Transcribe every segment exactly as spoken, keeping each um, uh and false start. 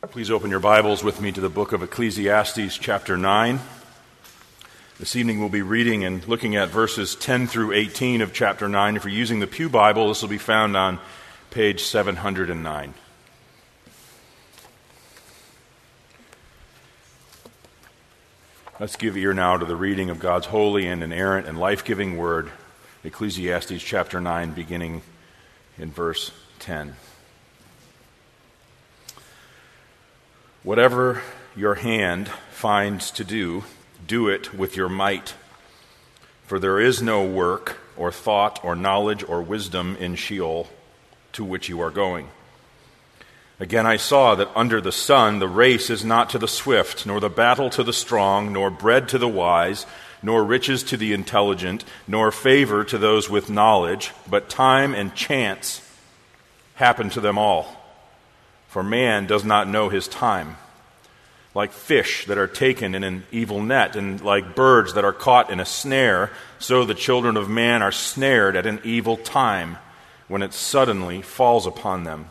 Please open your Bibles with me to the book of Ecclesiastes, chapter nine. This evening we'll be reading and looking at verses ten through eighteen of chapter nine. If you're using the Pew Bible, this will be found on page seven hundred nine. Let's give ear now to the reading of God's holy and inerrant and life-giving word, Ecclesiastes chapter nine, beginning in verse ten. Whatever your hand finds to do, do it with your might. For there is no work or thought or knowledge or wisdom in Sheol to which you are going. Again I saw that under the sun the race is not to the swift, nor the battle to the strong, nor bread to the wise, nor riches to the intelligent, nor favor to those with knowledge, but time and chance happen to them all. For man does not know his time. Like fish that are taken in an evil net, and like birds that are caught in a snare, so the children of man are snared at an evil time, when it suddenly falls upon them.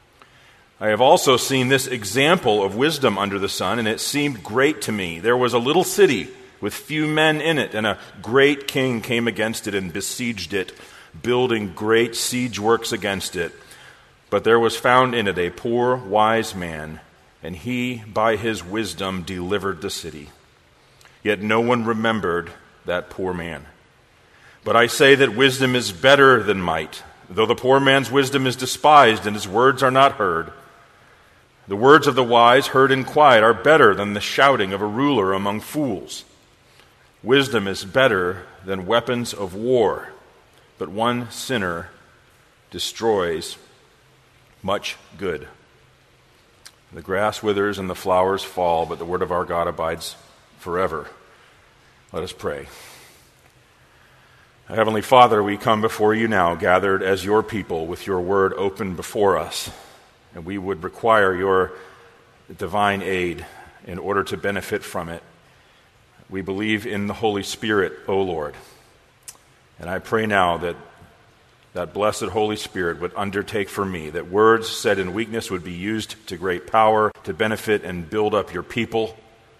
I have also seen this example of wisdom under the sun, and it seemed great to me. There was a little city with few men in it, and a great king came against it and besieged it, building great siege works against it. But there was found in it a poor, wise man, and he, by his wisdom, delivered the city. Yet no one remembered that poor man. But I say that wisdom is better than might, though the poor man's wisdom is despised and his words are not heard. The words of the wise, heard in quiet, are better than the shouting of a ruler among fools. Wisdom is better than weapons of war, but one sinner destroys much good. The grass withers and the flowers fall, but the word of our God abides forever. Let us pray. Heavenly Father, we come before you now, gathered as your people, with your word open before us, and we would require your divine aid in order to benefit from it. We believe in the Holy Spirit, O Lord, and I pray now that that blessed Holy Spirit would undertake for me, that words said in weakness would be used to great power to benefit and build up your people.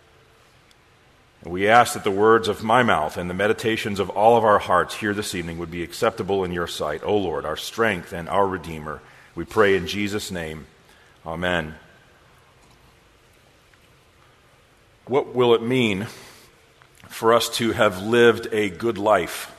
And we ask that the words of my mouth and the meditations of all of our hearts here this evening would be acceptable in your sight, O Lord, our strength and our Redeemer. We pray in Jesus' name. Amen. What will it mean for us to have lived a good life?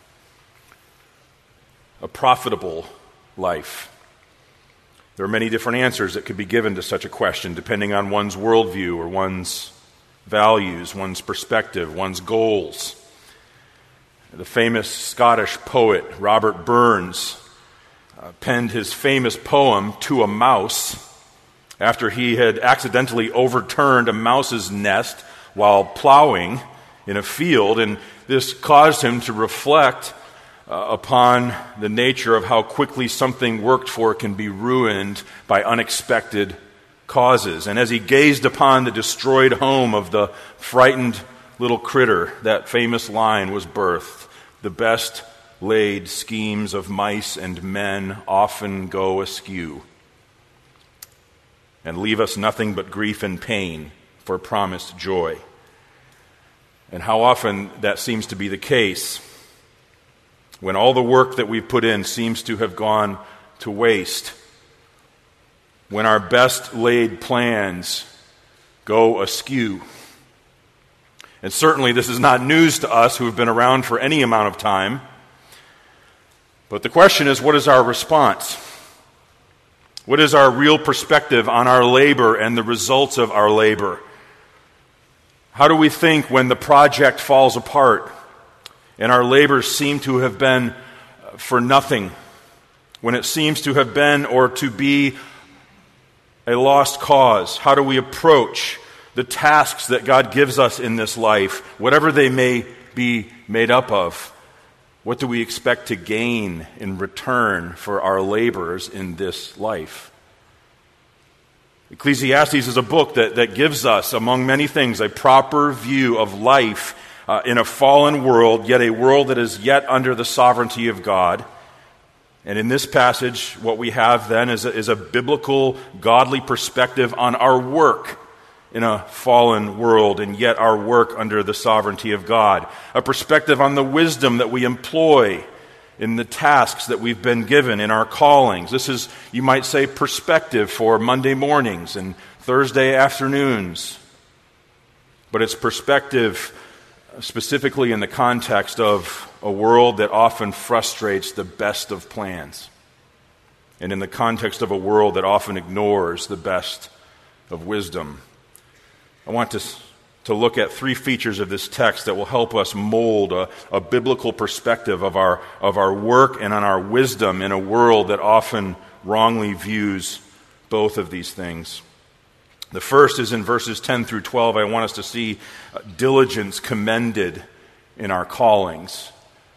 A profitable life? There are many different answers that could be given to such a question, depending on one's worldview or one's values, one's perspective, one's goals. The famous Scottish poet Robert Burns uh, penned his famous poem, To a Mouse, after he had accidentally overturned a mouse's nest while plowing in a field, and this caused him to reflect Uh, upon the nature of how quickly something worked for can be ruined by unexpected causes. And as he gazed upon the destroyed home of the frightened little critter, that famous line was birthed: "The best laid schemes of mice and men often go askew, and leave us nothing but grief and pain for promised joy." And how often that seems to be the case, when all the work that we've put in seems to have gone to waste, when our best laid plans go askew. And certainly this is not news to us who have been around for any amount of time. But the question is, what is our response? What is our real perspective on our labor and the results of our labor? How do we think when the project falls apart and our labors seem to have been for nothing, when it seems to have been or to be a lost cause? How do we approach the tasks that God gives us in this life, whatever they may be made up of? What do we expect to gain in return for our labors in this life? Ecclesiastes is a book that, that gives us, among many things, a proper view of life Uh, in a fallen world, yet a world that is yet under the sovereignty of God. And in this passage, what we have then is a, is a biblical, godly perspective on our work in a fallen world, and yet our work under the sovereignty of God. A perspective on the wisdom that we employ in the tasks that we've been given in our callings. This is, you might say, perspective for Monday mornings and Thursday afternoons. But it's perspective specifically in the context of a world that often frustrates the best of plans, and in the context of a world that often ignores the best of wisdom. I want to, to look at three features of this text that will help us mold a, a biblical perspective of our, of our work and on our wisdom in a world that often wrongly views both of these things. The first is in verses ten through twelve. I want us to see diligence commended in our callings.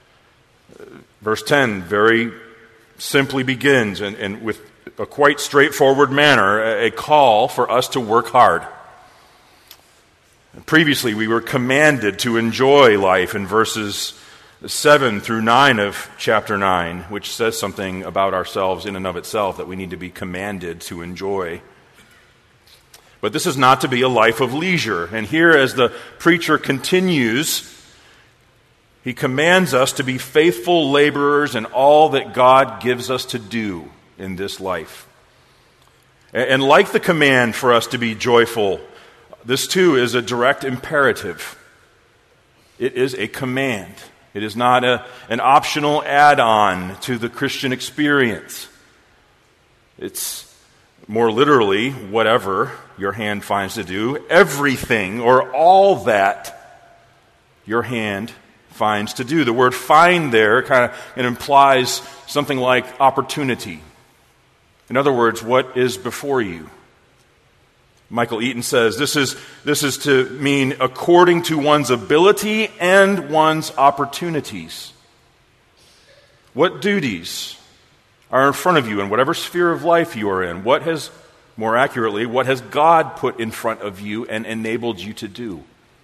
Verse ten very simply begins, and, and with a quite straightforward manner, a call for us to work hard. Previously, we were commanded to enjoy life in verses seven through nine of chapter nine, which says something about ourselves in and of itself, that we need to be commanded to enjoy. But this is not to be a life of leisure. And here, as the preacher continues, he commands us to be faithful laborers in all that God gives us to do in this life. And like the command for us to be joyful, this too is a direct imperative. It is a command. It is not a, an optional add-on to the Christian experience. It's more literally, whatever your hand finds to do, everything or all that your hand finds to do. The word find there kind of it implies something like opportunity. In other words, what is before you? Michael Eaton says this is, this is to mean according to one's ability and one's opportunities. What duties are in front of you in whatever sphere of life you are in? What has, more accurately, what has God put in front of you and enabled you to do?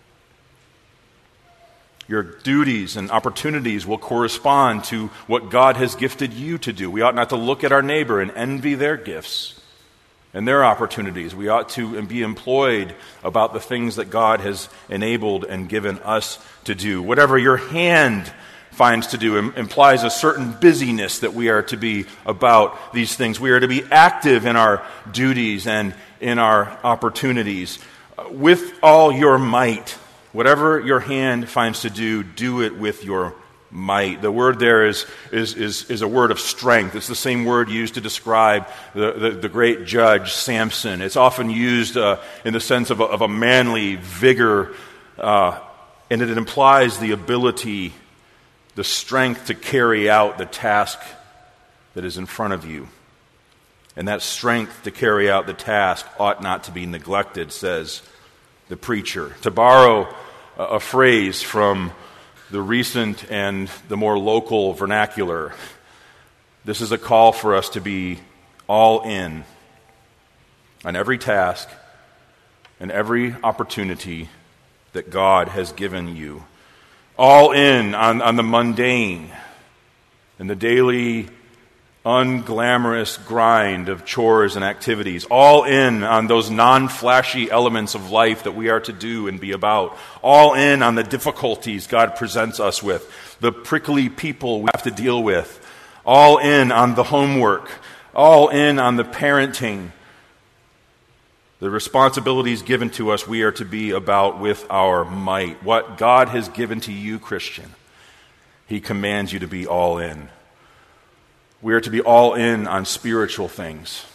Your duties and opportunities will correspond to what God has gifted you to do. We ought not to look at our neighbor and envy their gifts and their opportunities. We ought to be employed about the things that God has enabled and given us to do. Whatever your hand finds to do implies a certain busyness that we are to be about these things. We are to be active in our duties and in our opportunities. With all your might, whatever your hand finds to do, do it with your might. The word there is, is, is, is a word of strength. It's the same word used to describe the, the, the great judge Samson. It's often used uh, in the sense of a, of a manly vigor, uh, and it implies the ability, the strength to carry out the task that is in front of you. And that strength to carry out the task ought not to be neglected, says the preacher. To borrow a, a phrase from the recent and the more local vernacular, this is a call for us to be all in on every task and every opportunity that God has given you. All in on, on the mundane and the daily unglamorous grind of chores and activities. All in on those non-flashy elements of life that we are to do and be about. All in on the difficulties God presents us with, the prickly people we have to deal with. All in on the homework. All in on the parenting. The responsibilities given to us, we are to be about with our might. What God has given to you, Christian, He commands you to be all in. We are to be all in on spiritual things.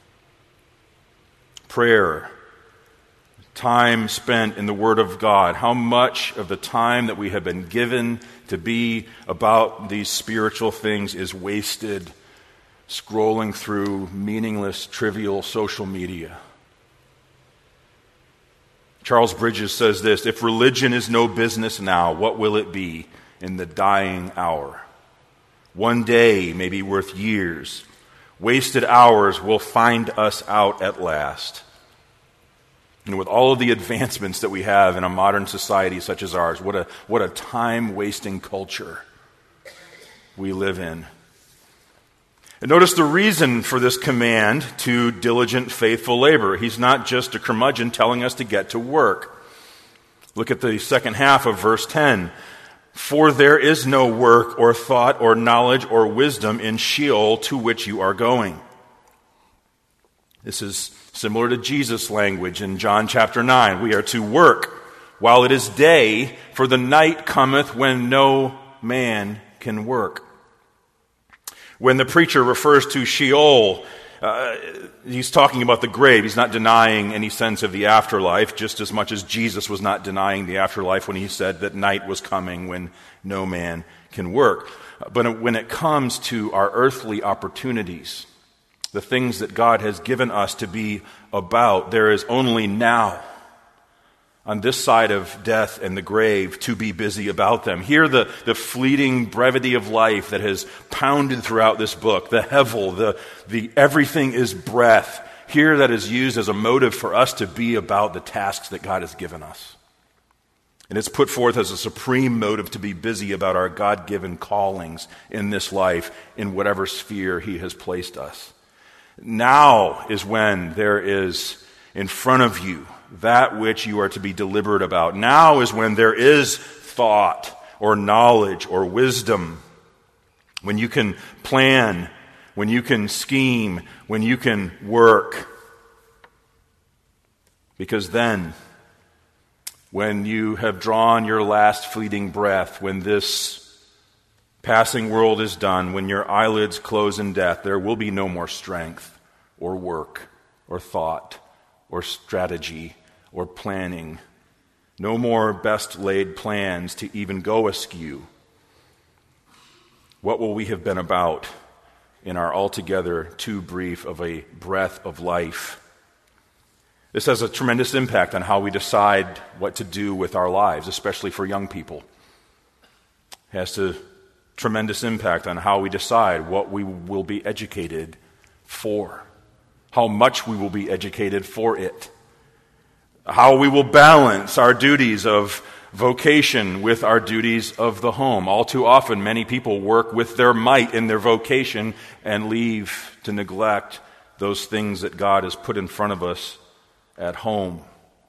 Prayer, time spent in the Word of God. How much of the time that we have been given to be about these spiritual things is wasted scrolling through meaningless, trivial social media? Charles Bridges says this: if religion is no business now, what will it be in the dying hour? One day may be worth years. Wasted hours will find us out at last. And with all of the advancements that we have in a modern society such as ours, what a, what a time-wasting culture we live in. And notice the reason for this command to diligent, faithful labor. He's not just a curmudgeon telling us to get to work. Look at the second half of verse ten. For there is no work or thought or knowledge or wisdom in Sheol to which you are going. This is similar to Jesus' language in John chapter nine. We are to work while it is day, for the night cometh when no man can work. When the preacher refers to Sheol, uh, he's talking about the grave. He's not denying any sense of the afterlife, just as much as Jesus was not denying the afterlife when he said that night was coming when no man can work. But when it comes to our earthly opportunities, the things that God has given us to be about, there is only now, on this side of death and the grave, to be busy about them. Hear the, the fleeting brevity of life that has pounded throughout this book, the hevel, the, the everything is breath. Here that is used as a motive for us to be about the tasks that God has given us. And it's put forth as a supreme motive to be busy about our God-given callings in this life, in whatever sphere He has placed us. Now is when there is in front of you that which you are to be deliberate about. Now is when there is thought or knowledge or wisdom, when you can plan, when you can scheme, when you can work. Because then, when you have drawn your last fleeting breath, when this passing world is done, when your eyelids close in death, there will be no more strength or work or thought or strategy or planning. No more best laid plans to even go askew. What will we have been about in our altogether too brief of a breath of life? This has a tremendous impact on how we decide what to do with our lives, especially for young people. It has a tremendous impact on how we decide what we will be educated for, how much we will be educated for it, how we will balance our duties of vocation with our duties of the home. All too often, many people work with their might in their vocation and leave to neglect those things that God has put in front of us at home.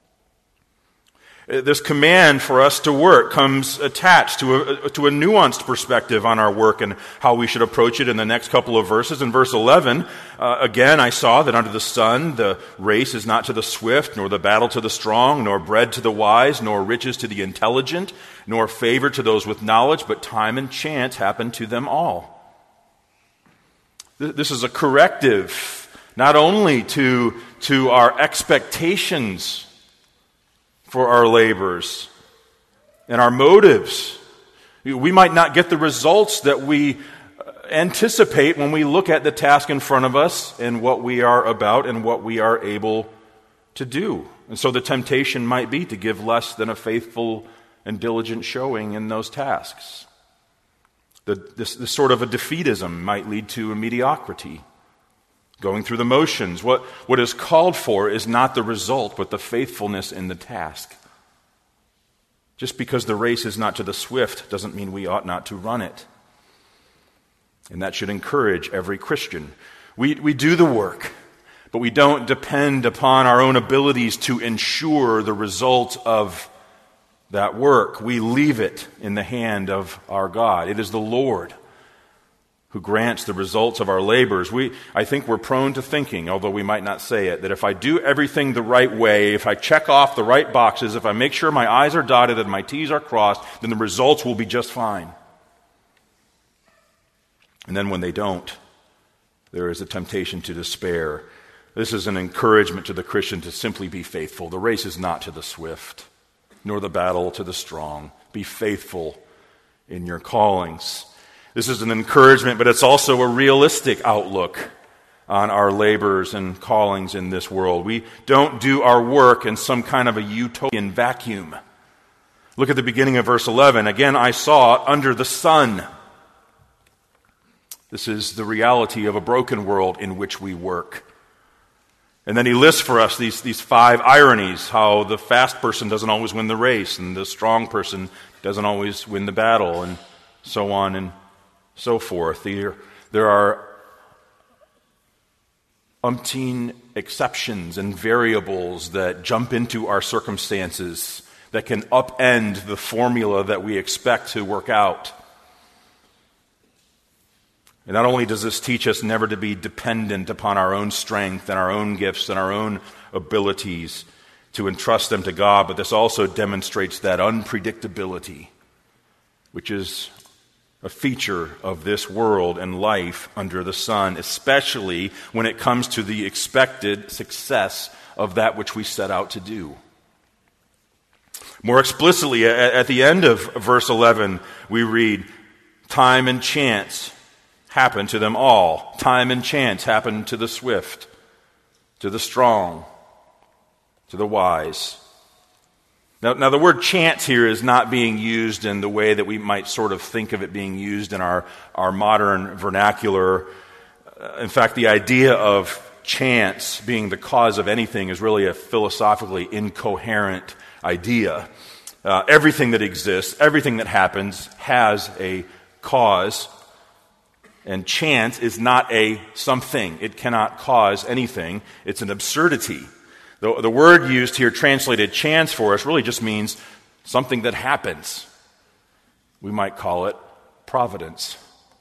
This command for us to work comes attached to a, to a nuanced perspective on our work and how we should approach it in the next couple of verses. In verse eleven, uh, again, I saw that under the sun the race is not to the swift, nor the battle to the strong, nor bread to the wise, nor riches to the intelligent, nor favor to those with knowledge, but time and chance happen to them all. This is a corrective, not only to, to our expectations for our labors and our motives. We might not get the results that we anticipate when we look at the task in front of us and what we are about and what we are able to do. And so the temptation might be to give less than a faithful and diligent showing in those tasks. The, this, this sort of a defeatism might lead to a mediocrity. Going through the motions. What, what is called for is not the result, but the faithfulness in the task. Just because the race is not to the swift doesn't mean we ought not to run it. And that should encourage every Christian. We, we do the work, but we don't depend upon our own abilities to ensure the result of that work. We leave it in the hand of our God. It is the Lord who grants the results of our labors. We, I think we're prone to thinking, although we might not say it, that if I do everything the right way, if I check off the right boxes, if I make sure my I's are dotted and my T's are crossed, then the results will be just fine. And then when they don't, there is a temptation to despair. This is an encouragement to the Christian to simply be faithful. The race is not to the swift, nor the battle to the strong. Be faithful in your callings. This is an encouragement, but it's also a realistic outlook on our labors and callings in this world. We don't do our work in some kind of a utopian vacuum. Look at the beginning of verse eleven. Again, I saw under the sun. This is the reality of a broken world in which we work. And then he lists for us these, these five ironies, how the fast person doesn't always win the race, and the strong person doesn't always win the battle, and so on and so forth. There, there are umpteen exceptions and variables that jump into our circumstances that can upend the formula that we expect to work out. And not only does this teach us never to be dependent upon our own strength and our own gifts and our own abilities to entrust them to God, but this also demonstrates that unpredictability, which is a feature of this world and life under the sun, especially when it comes to the expected success of that which we set out to do. More explicitly, at the end of verse eleven, we read, "Time and chance happen to them all. Time and chance happen to the swift, to the strong, to the wise." Now, now, the word chance here is not being used in the way that we might sort of think of it being used in our, our modern vernacular. Uh, in fact, the idea of chance being the cause of anything is really a philosophically incoherent idea. Uh, everything that exists, everything that happens has a cause, and chance is not a something. It cannot cause anything. It's an absurdity. The, the word used here, translated chance for us, really just means something that happens. We might call it providence.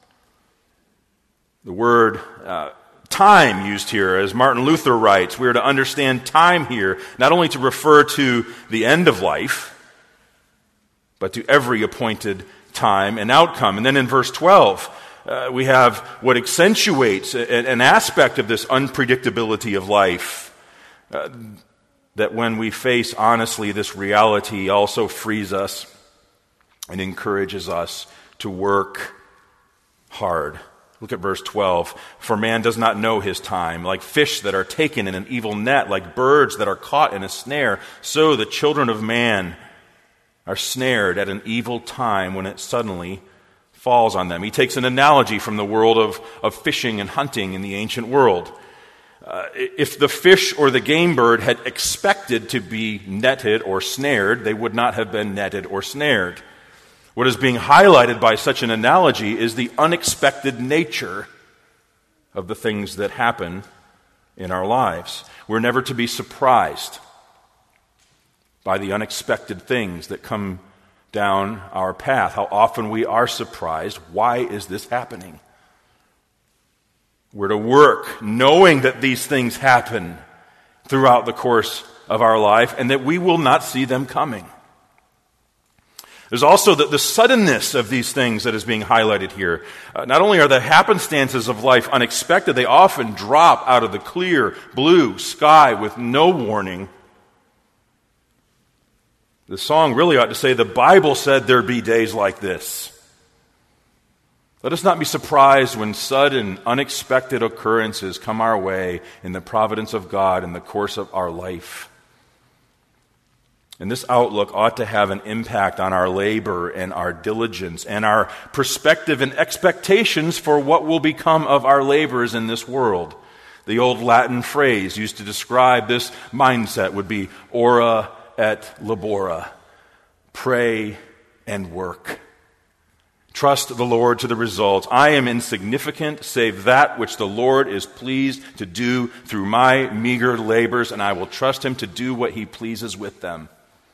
The word uh, time used here, as Martin Luther writes, we are to understand time here not only to refer to the end of life, but to every appointed time and outcome. And then in verse twelve, uh, we have what accentuates an, an aspect of this unpredictability of life. Uh, that when we face honestly this reality also frees us and encourages us to work hard. Look at verse twelve. "For man does not know his time. Like fish that are taken in an evil net, like birds that are caught in a snare, so the children of man are snared at an evil time when it suddenly falls on them." He takes an analogy from the world of, of fishing and hunting in the ancient world. Uh, if the fish or the game bird had expected to be netted or snared, they would not have been netted or snared. What is being highlighted by such an analogy is the unexpected nature of the things that happen in our lives. We're never to be surprised by the unexpected things that come down our path. How often we are surprised. Why is this happening? We're to work knowing that these things happen throughout the course of our life and that we will not see them coming. There's also the, the suddenness of these things that is being highlighted here. Uh, not only are the happenstances of life unexpected, they often drop out of the clear blue sky with no warning. The song really ought to say, "The Bible said there'd be days like this." Let us not be surprised when sudden, unexpected occurrences come our way in the providence of God in the course of our life. And this outlook ought to have an impact on our labor and our diligence and our perspective and expectations for what will become of our labors in this world. The old Latin phrase used to describe this mindset would be ora et labora, pray and work. Trust the Lord to the results. I am insignificant, save that which the Lord is pleased to do through my meager labors, and I will trust Him to do what He pleases with them.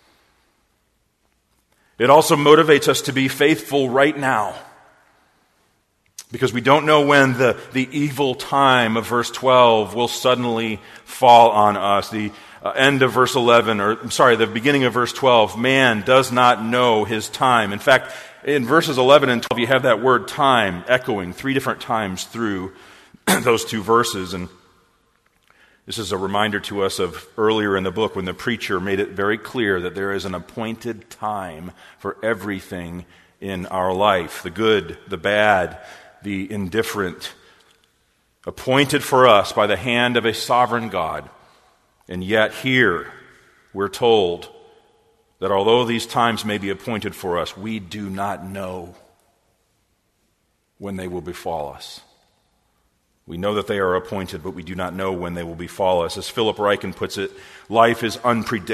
It also motivates us to be faithful right now, because we don't know when the, the evil time of verse twelve will suddenly fall on us. The uh, end of verse eleven, or I'm sorry, the beginning of verse twelve, man does not know his time. In fact, in verses eleven and twelve, you have that word time echoing three different times through those two verses. And this is a reminder to us of earlier in the book when the preacher made it very clear that there is an appointed time for everything in our life. The good, the bad, the indifferent. Appointed for us by the hand of a sovereign God. And yet here we're told that although these times may be appointed for us, we do not know when they will befall us. We know that they are appointed, but we do not know when they will befall us. As Philip Ryken puts it, life is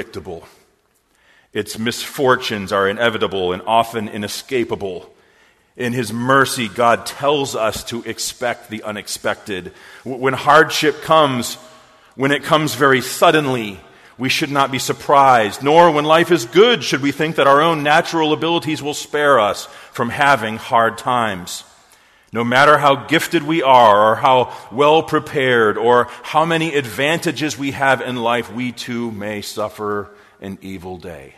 unpredictable. Its misfortunes are inevitable and often inescapable. In his mercy, God tells us to expect the unexpected. When hardship comes, when it comes very suddenly, we should not be surprised, nor when life is good should we think that our own natural abilities will spare us from having hard times. No matter how gifted we are, or how well prepared, or how many advantages we have in life, we too may suffer an evil day.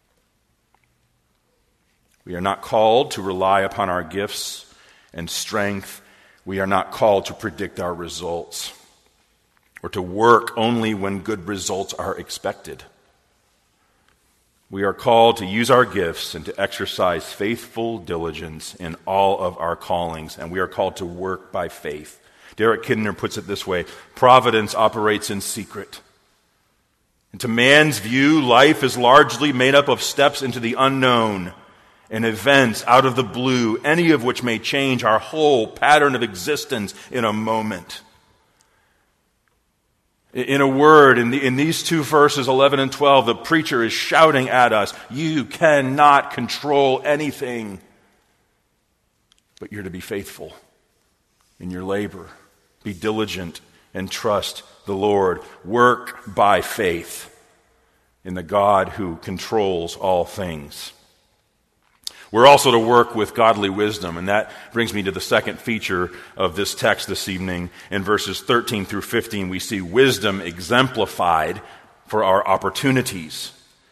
We are not called to rely upon our gifts and strength. We are not called to predict our results or to work only when good results are expected. We are called to use our gifts and to exercise faithful diligence in all of our callings, and we are called to work by faith. Derek Kidner puts it this way: providence operates in secret. And to man's view, life is largely made up of steps into the unknown and events out of the blue, any of which may change our whole pattern of existence in a moment. In a word, in, the, in these two verses, eleven and twelve, the preacher is shouting at us, you cannot control anything, but you're to be faithful in your labor. Be diligent and trust the Lord. Work by faith in the God who controls all things. We're also to work with godly wisdom, and that brings me to the second feature of this text this evening. In verses thirteen through fifteen, we see wisdom exemplified for our opportunities.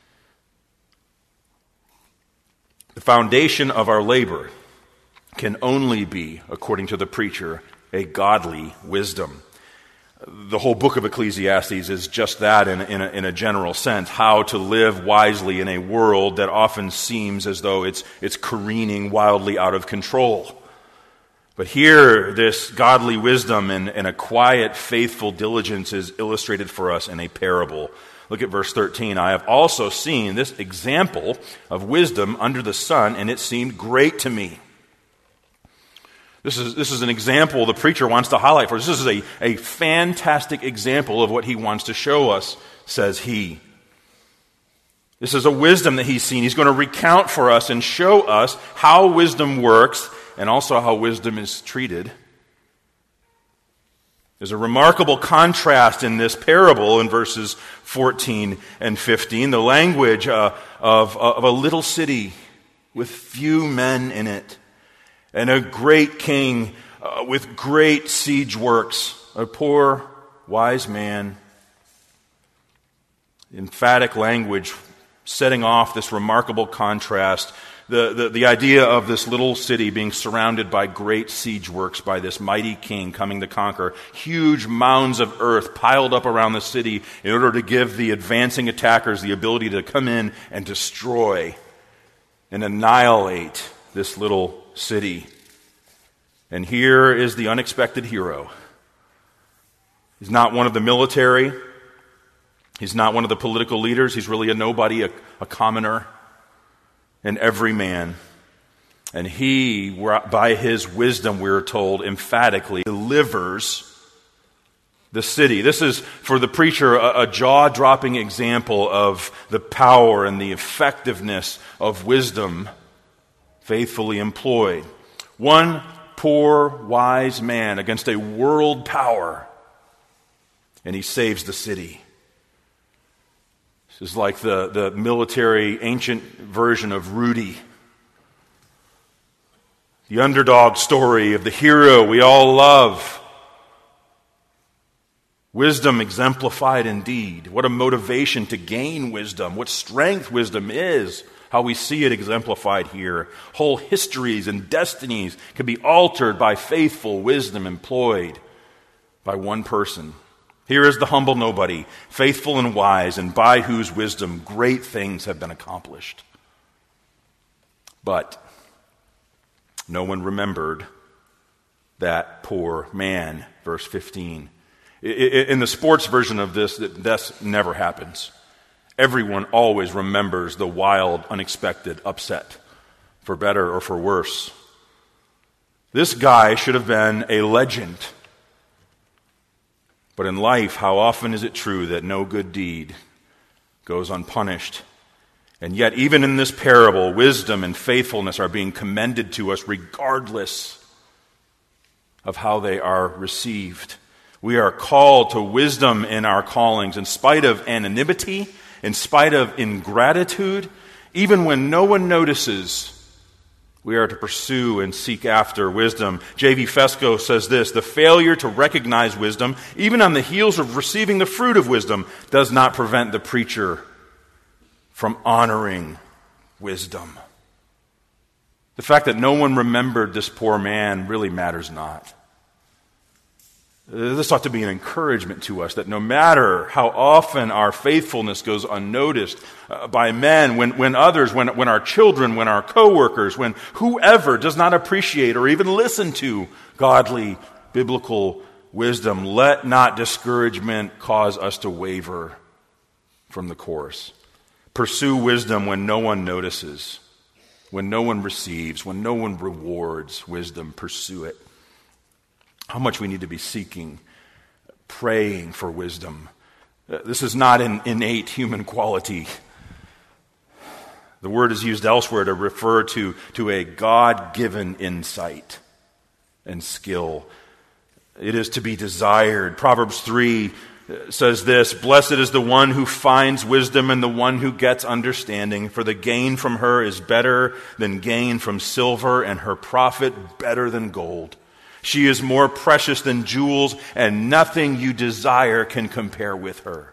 The foundation of our labor can only be, according to the preacher, a godly wisdom. The whole book of Ecclesiastes is just that in, in, a, in a general sense, how to live wisely in a world that often seems as though it's, it's careening wildly out of control. But here, this godly wisdom and, and a quiet, faithful diligence is illustrated for us in a parable. Look at verse thirteen. I have also seen this example of wisdom under the sun, and it seemed great to me. This is, this is an example the preacher wants to highlight for us. This is a, a fantastic example of what he wants to show us, says he. This is a wisdom that he's seen. He's going to recount for us and show us how wisdom works and also how wisdom is treated. There's a remarkable contrast in this parable in verses fourteen and fifteen. The language uh, of, of a little city with few men in it, and a great king uh, with great siege works, a poor, wise man. Emphatic language setting off this remarkable contrast. The, the, the idea of this little city being surrounded by great siege works by this mighty king coming to conquer. Huge mounds of earth piled up around the city in order to give the advancing attackers the ability to come in and destroy and annihilate this little city. And here is the unexpected hero. He's not one of the military. He's not one of the political leaders. He's really a nobody, a, a commoner, an everyman. And he, by his wisdom, we're told, emphatically delivers the city. This is, for the preacher, a, a jaw-dropping example of the power and the effectiveness of wisdom faithfully employed. One poor, wise man against a world power, and he saves the city. This is like the, the military ancient version of Rudy. The underdog story of the hero we all love. Wisdom exemplified indeed. What a motivation to gain wisdom. What strength wisdom is. How we see it exemplified here. Whole histories and destinies can be altered by faithful wisdom employed by one person. Here is the humble nobody, faithful and wise, and by whose wisdom great things have been accomplished. But no one remembered that poor man, verse fifteen. In the sports version of this, this never happens. Everyone always remembers the wild, unexpected upset, for better or for worse. This guy should have been a legend. But in life, how often is it true that no good deed goes unpunished? And yet, even in this parable, wisdom and faithfulness are being commended to us regardless of how they are received. We are called to wisdom in our callings, in spite of anonymity, in spite of ingratitude. Even when no one notices, we are to pursue and seek after wisdom. J V Fesko says this: the failure to recognize wisdom, even on the heels of receiving the fruit of wisdom, does not prevent the preacher from honoring wisdom. The fact that no one remembered this poor man really matters not. This ought to be an encouragement to us that no matter how often our faithfulness goes unnoticed uh, by men, when, when others, when, when our children, when our coworkers, when whoever does not appreciate or even listen to godly, biblical wisdom, let not discouragement cause us to waver from the course. Pursue wisdom when no one notices, when no one receives, when no one rewards wisdom. Pursue it. How much we need to be seeking, praying for wisdom. This is not an innate human quality. The word is used elsewhere to refer to, to a God-given insight and skill. It is to be desired. Proverbs three says this: blessed is the one who finds wisdom and the one who gets understanding, for the gain from her is better than gain from silver, and her profit better than gold. She is more precious than jewels, and nothing you desire can compare with her.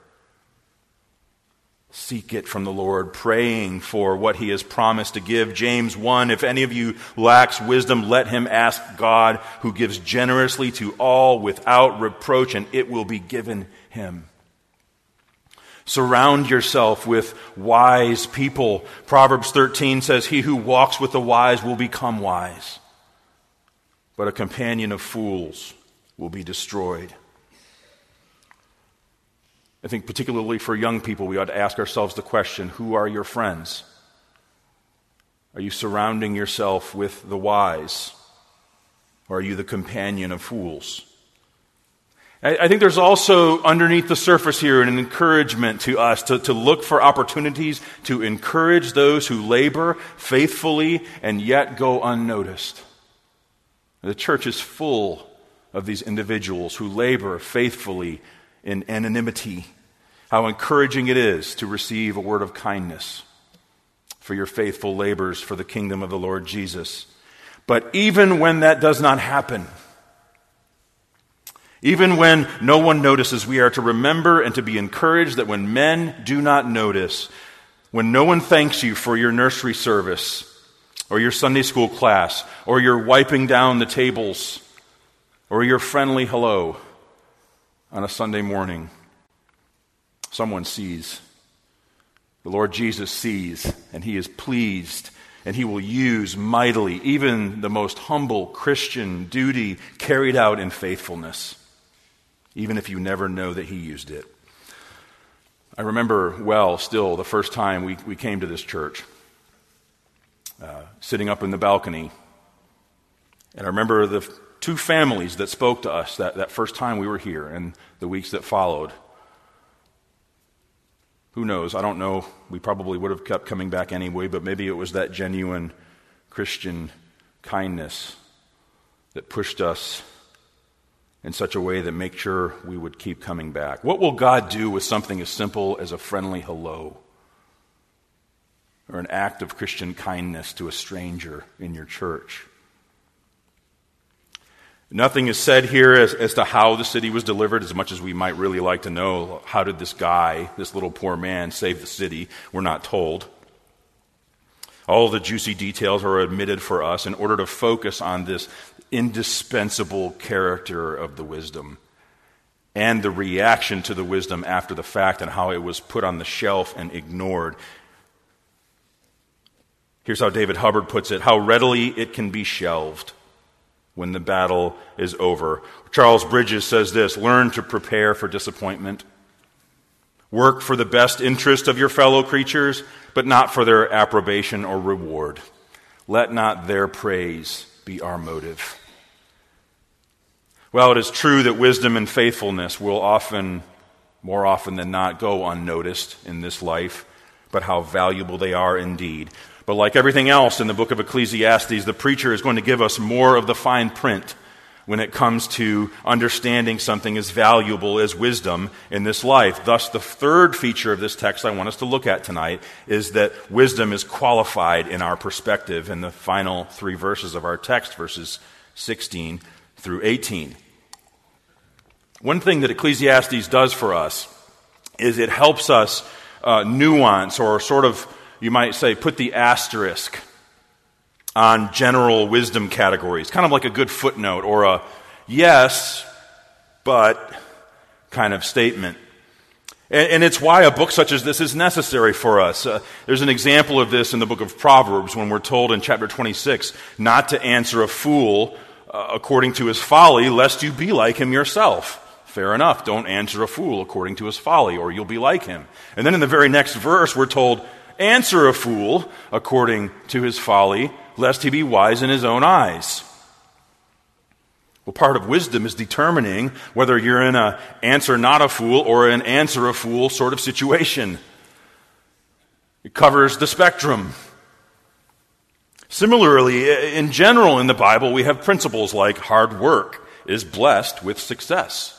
Seek it from the Lord, praying for what he has promised to give. James one, if any of you lacks wisdom, let him ask God, who gives generously to all without reproach, and it will be given him. Surround yourself with wise people. Proverbs thirteen says, he who walks with the wise will become wise, but a companion of fools will be destroyed. I think particularly for young people, we ought to ask ourselves the question, who are your friends? Are you surrounding yourself with the wise? Or are you the companion of fools? I think there's also underneath the surface here an encouragement to us to, to look for opportunities to encourage those who labor faithfully and yet go unnoticed. The church is full of these individuals who labor faithfully in anonymity. How encouraging it is to receive a word of kindness for your faithful labors for the kingdom of the Lord Jesus. But even when that does not happen, even when no one notices, we are to remember and to be encouraged that when men do not notice, when no one thanks you for your nursery service or your Sunday school class or your wiping down the tables or your friendly hello on a Sunday morning, someone sees. The Lord Jesus sees, and he is pleased, and he will use mightily even the most humble Christian duty carried out in faithfulness, even if you never know that he used it. I remember well still the first time we, we came to this church, uh, sitting up in the balcony, and I remember the two families that spoke to us that, that first time we were here and the weeks that followed. Who knows? I don't know. We probably would have kept coming back anyway, but maybe it was that genuine Christian kindness that pushed us in such a way that made sure we would keep coming back. What will God do with something as simple as a friendly hello or an act of Christian kindness to a stranger in your church? Nothing is said here as, as to how the city was delivered, as much as we might really like to know. How did this guy, this little poor man, save the city? We're not told. All the juicy details are omitted for us in order to focus on this indispensable character of the wisdom and the reaction to the wisdom after the fact and how it was put on the shelf and ignored. Here's how David Hubbard puts it: how readily it can be shelved when the battle is over. Charles Bridges says this: learn to prepare for disappointment. Work for the best interest of your fellow creatures, but not for their approbation or reward. Let not their praise be our motive. Well, it is true that wisdom and faithfulness will often, more often than not, go unnoticed in this life. but how valuable they are indeed. But like everything else in the book of Ecclesiastes, the preacher is going to give us more of the fine print when it comes to understanding something as valuable as wisdom in this life. Thus, the third feature of this text I want us to look at tonight is that wisdom is qualified in our perspective in the final three verses of our text, verses sixteen through eighteen. One thing that Ecclesiastes does for us is it helps us uh, nuance, or sort of, you might say, put the asterisk on general wisdom categories, kind of like a good footnote or a yes, but kind of statement. And, and it's why a book such as this is necessary for us. Uh, there's an example of this in the book of Proverbs when we're told in chapter twenty-six not to answer a fool uh, according to his folly, lest you be like him yourself. Fair enough, don't answer a fool according to his folly, or you'll be like him. And then in the very next verse, we're told, answer a fool according to his folly, lest he be wise in his own eyes. Well, part of wisdom is determining whether you're in a answer not a fool or an answer a fool sort of situation. It covers the spectrum. Similarly, in general in the Bible, we have principles like hard work is blessed with success.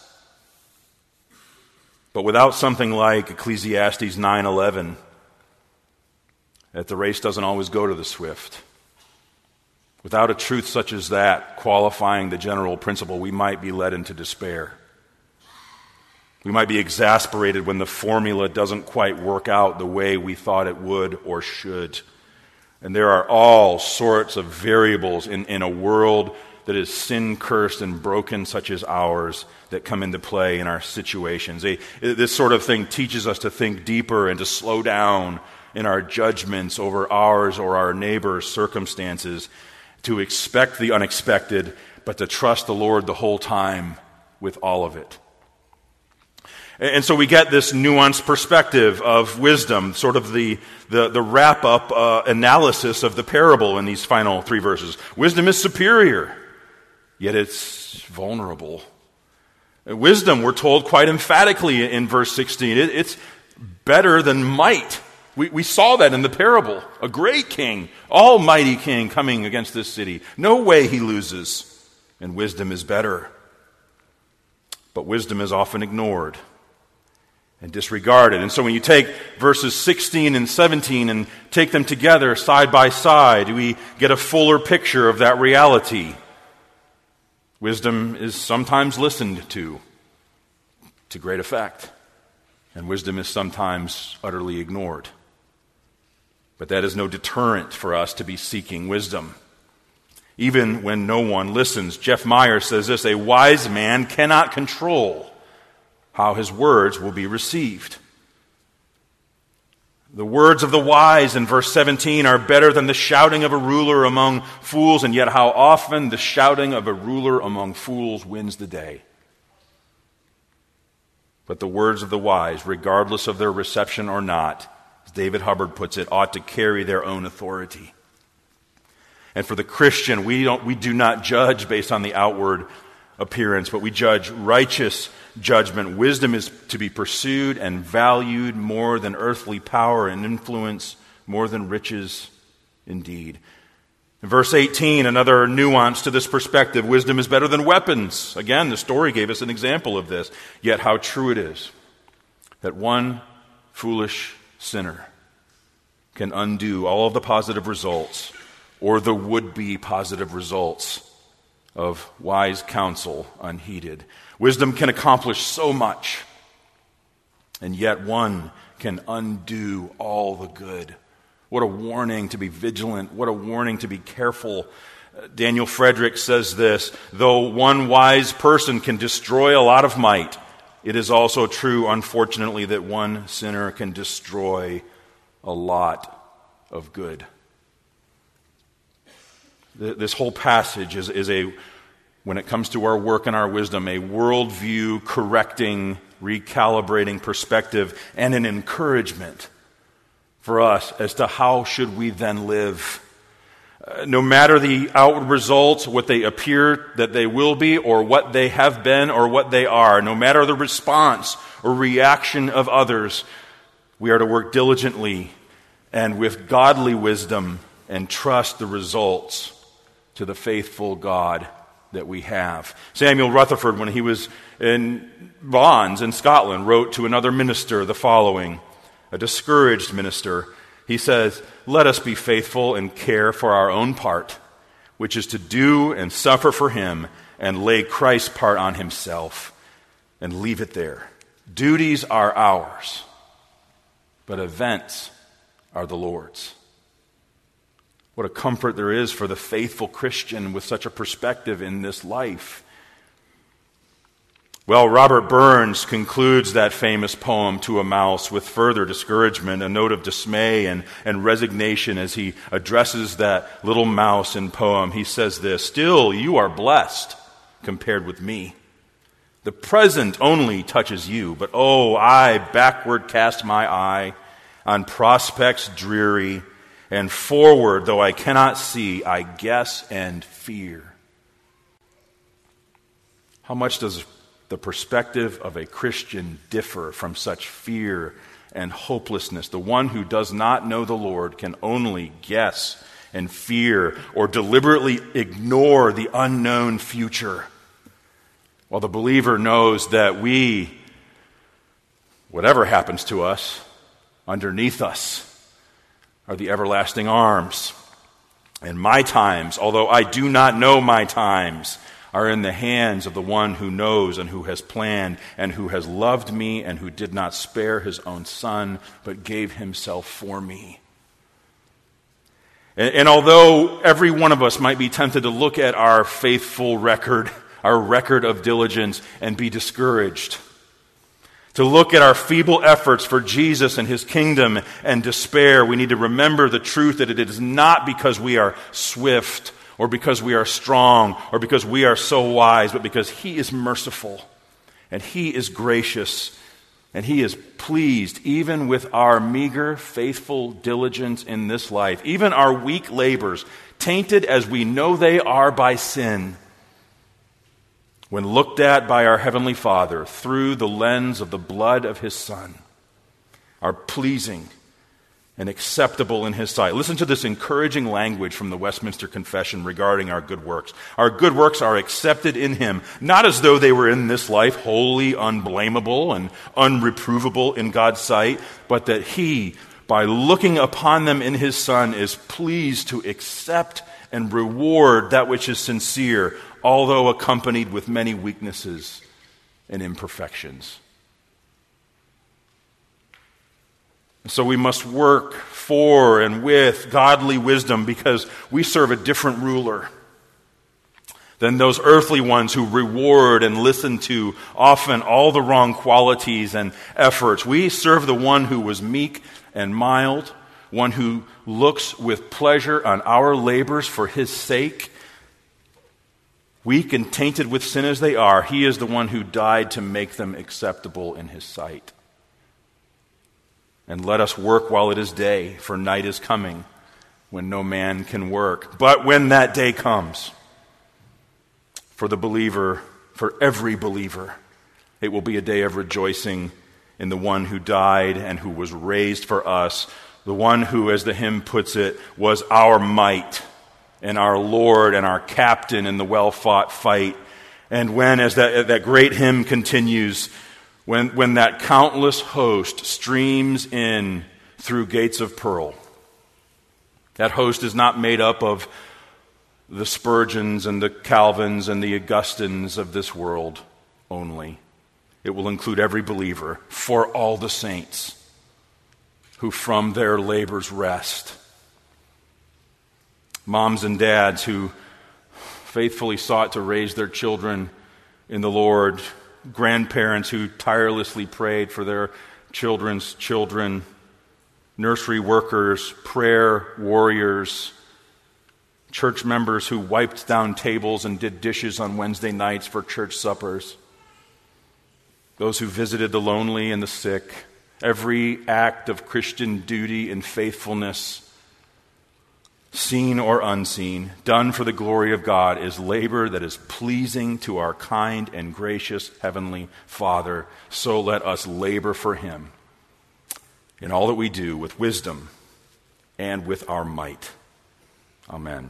But without something like Ecclesiastes nine eleven, that the race doesn't always go to the swift. Without a truth such as that qualifying the general principle, we might be led into despair. We might be exasperated when the formula doesn't quite work out the way we thought it would or should. And there are all sorts of variables in, in a world that is sin-cursed and broken such as ours that come into play in our situations. They, this sort of thing teaches us to think deeper and to slow down in our judgments over ours or our neighbor's circumstances, to expect the unexpected, but to trust the Lord the whole time with all of it. And so we get this nuanced perspective of wisdom, sort of the, the, the wrap-up uh, analysis of the parable in these final three verses. Wisdom is superior, yet it's vulnerable. Wisdom, we're told quite emphatically in verse sixteen, it, it's better than might. We, we saw that in the parable. A great king, almighty king coming against this city. No way he loses. And wisdom is better. But wisdom is often ignored and disregarded. And so when you take verses sixteen and seventeen and take them together side by side, we get a fuller picture of that reality. Wisdom is sometimes listened to, to great effect. And wisdom is sometimes utterly ignored. But that is no deterrent for us to be seeking wisdom, even when no one listens. Jeff Meyer says this, a wise man cannot control how his words will be received. The words of the wise in verse seventeen are better than the shouting of a ruler among fools, and yet how often the shouting of a ruler among fools wins the day. But the words of the wise, regardless of their reception or not, as David Hubbard puts it, ought to carry their own authority. And for the Christian, we don't we do not judge based on the outward appearance, but we judge righteous judgment. Wisdom is to be pursued and valued more than earthly power and influence, more than riches indeed. In verse eighteen, another nuance to this perspective, wisdom is better than weapons. Again, the story gave us an example of this. Yet how true it is that one foolish sinner can undo all of the positive results or the would-be positive results of wise counsel unheeded. Wisdom can accomplish so much, and yet one can undo all the good. What a warning to be vigilant. What a warning to be careful. Daniel Frederick says this, though one wise person can destroy a lot of might, it is also true, unfortunately, that one sinner can destroy a lot of good. This whole passage is, is a, when it comes to our work and our wisdom, a worldview correcting, recalibrating perspective and an encouragement for us as to how should we then live. Uh, no matter the outward results, what they appear that they will be, or what they have been, or what they are, no matter the response or reaction of others, we are to work diligently and with godly wisdom and trust the results to the faithful God that we have. Samuel Rutherford, when he was in bonds in Scotland, wrote to another minister the following, a discouraged minister. He says, "Let us be faithful and care for our own part, which is to do and suffer for him and lay Christ's part on himself and leave it there. Duties are ours, but events are the Lord's." What a comfort there is for the faithful Christian with such a perspective in this life. Well, Robert Burns concludes that famous poem, To a Mouse, with further discouragement, a note of dismay and, and resignation as he addresses that little mouse in poem. He says this, "Still, you are blessed compared with me. The present only touches you, but oh, I backward cast my eye on prospects dreary, and forward, though I cannot see, I guess and fear." How much does the perspective of a Christian differ from such fear and hopelessness? The one who does not know the Lord can only guess and fear or deliberately ignore the unknown future, while the believer knows that we, whatever happens to us, underneath us are the everlasting arms. And my times, although I do not know my times, are in the hands of the one who knows and who has planned and who has loved me and who did not spare his own son, but gave himself for me. And, and although every one of us might be tempted to look at our faithful record, our record of diligence, and be discouraged, to look at our feeble efforts for Jesus and his kingdom and despair, we need to remember the truth that it is not because we are swift or because we are strong or because we are so wise, but because he is merciful and he is gracious and he is pleased even with our meager, faithful diligence in this life, even our weak labors, tainted as we know they are by sin. When looked at by our Heavenly Father through the lens of the blood of his Son, are pleasing and acceptable in his sight. Listen to this encouraging language from the Westminster Confession regarding our good works. Our good works are accepted in him, not as though they were in this life wholly unblameable and unreprovable in God's sight, but that he, by looking upon them in his Son, is pleased to accept and reward that which is sincere, although accompanied with many weaknesses and imperfections. So we must work for and with godly wisdom because we serve a different ruler than those earthly ones who reward and listen to often all the wrong qualities and efforts. We serve the one who was meek and mild, one who looks with pleasure on our labors for his sake. Weak and tainted with sin as they are, he is the one who died to make them acceptable in his sight. And let us work while it is day, for night is coming when no man can work. But when that day comes, for the believer, for every believer, it will be a day of rejoicing in the one who died and who was raised for us, the one who, as the hymn puts it, was our might and our Lord and our captain in the well-fought fight. And when, as that, that great hymn continues, when, when that countless host streams in through gates of pearl, that host is not made up of the Spurgeons and the Calvins and the Augustines of this world only. It will include every believer, for all the saints who from their labors rest. Moms and dads who faithfully sought to raise their children in the Lord, grandparents who tirelessly prayed for their children's children, nursery workers, prayer warriors, church members who wiped down tables and did dishes on Wednesday nights for church suppers, those who visited the lonely and the sick. Every act of Christian duty and faithfulness, seen or unseen, done for the glory of God, is labor that is pleasing to our kind and gracious Heavenly Father. So let us labor for Him in all that we do with wisdom and with our might. Amen.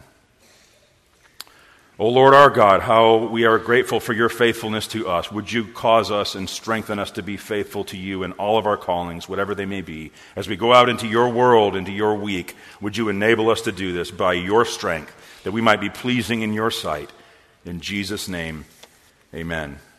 O Lord our God, how we are grateful for your faithfulness to us. Would you cause us and strengthen us to be faithful to you in all of our callings, whatever they may be. As we go out into your world, into your week, would you enable us to do this by your strength, that we might be pleasing in your sight. In Jesus' name, amen.